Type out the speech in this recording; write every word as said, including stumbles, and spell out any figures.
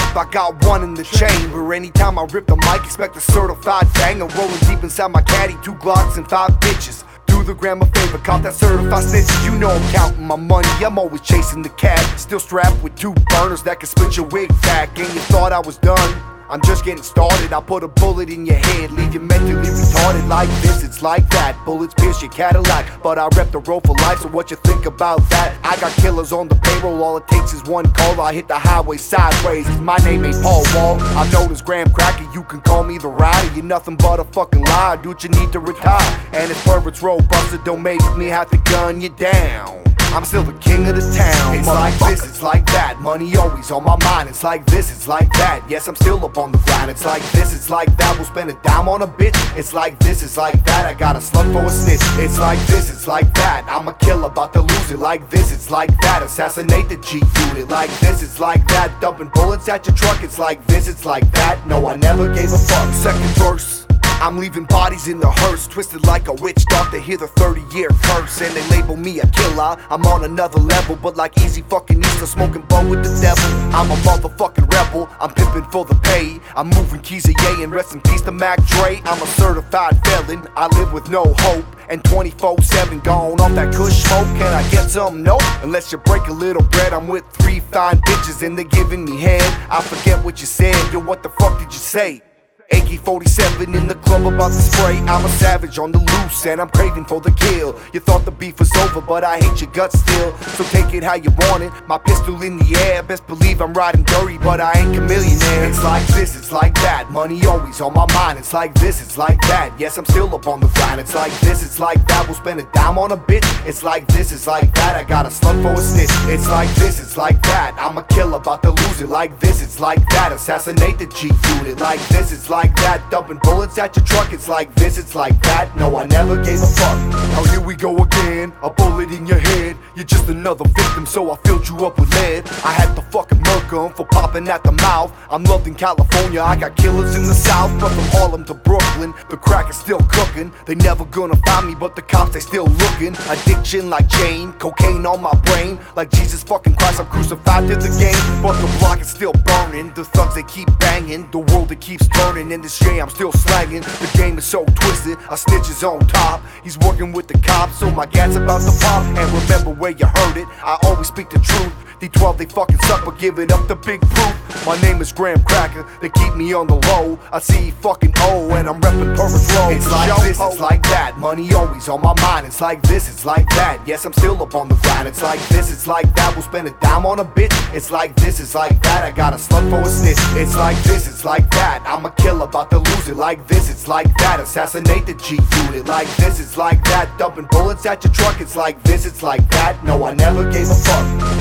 clip, I got one in the chamber. Anytime I rip the mic, expect a certified banger. Rolling deep inside my caddy, two Glocks and five bitches. Do the gram a favor, count that certified snitches. You know I'm counting my money, I'm always chasing the cat. Still strapped with two burners that can split your wig back. And you thought I was done? I'm just getting started. I put a bullet in your head, leave you mentally retarded. Like this, it's like that. Bullets pierce your Cadillac, but I rep the road for life, so what you think about that? I got killers on the payroll, all it takes is one call. I hit the highway sideways, cause my name ain't Paul Wall. I'm known as Graham Cracker, you can call me the rider. You're nothing but a fucking liar, dude, you need to retire. And if perverts roll buster, don't make me have to gun you down. I'm still the king of the town. It's like this, it's like that. Money always on my mind. It's like this, it's like that. Yes, I'm still up on the grind. It's like this, it's like that. We'll spend a dime on a bitch. It's like this, it's like that. I got a slug for a snitch. It's like this, it's like that. I'm a killer, about to lose it. Like this, it's like that. Assassinate the G unit. Like this, it's like that. Dumping bullets at your truck. It's like this, it's like that. No, I never gave a fuck. Second verse, I'm leaving bodies in the hearse, twisted like a witch doctor, hear the thirty year curse. And they label me a killer, I'm on another level. But like easy fucking Easter, smoking bone with the devil. I'm a motherfucking rebel, I'm pimping for the pay. I'm moving keys of yay and rest in peace to Mac Dre. I'm a certified felon, I live with no hope. And twenty-four seven gone off that kush smoke. Can I get some? Nope. Unless you break a little bread. I'm with three fine bitches and they're giving me head. I forget what you said, yo, what the fuck did you say? A K forty-seven in the club about to spray. I'm a savage on the loose and I'm craving for the kill. You thought the beef was over, but I hate your guts still. So take it how you want it. My pistol in the air, best believe I'm riding dirty, but I ain't a millionaire. It's like this, it's like that. Money always on my mind. It's like this, it's like that. Yes, I'm still up on the grind. It's like this, it's like that. We'll spend a dime on a bitch. It's like this, it's like that. I got a slug for a snitch. It's like this, it's like that. I'm a killer, about to lose it. Like this, it's like that. Assassinate the G unit. Like this, it's like that. Dumping bullets at your truck. It's like this, it's like that. No, I never gave a fuck. Now here we go again. A bullet in your head. You're just another victim, so I filled you up with lead. I had to fucking murk 'em for popping at the mouth. I'm loved in California, I got killers in the South. But from Harlem to Brooklyn, the crack is still cooking. They never gonna find me, but the cops, they still looking. Addiction like Jane, cocaine on my brain. Like Jesus fucking Christ, I'm crucified to the game. But the block is still burning. The thugs, they keep banging. The world, it keeps turning. In this shit, I'm still slanging. The game is so twisted, I snitches on top. He's working with the cops, so my gat's about to pop. And remember where you heard it, I always speak the truth. D twelve, they fucking suck, but give it up the big proof. My name is Graham Cracker, they keep me on the low. I see fucking O, and I'm reppin' Perfect Road. It's like this, it's like that. Money always on my mind. It's like this, it's like that. Yes, I'm still up on the grind. It's like this, it's like that. We'll spend a dime on a bitch. It's like this, it's like that. I got a slug for a snitch. It's like this, it's like that. I'm a killer, about to lose it. Like this, it's like that. Assassinate the G unit. Like this, it's like that. Dumping bullets at your truck. It's like this, it's like that. No, I never gave a fuck.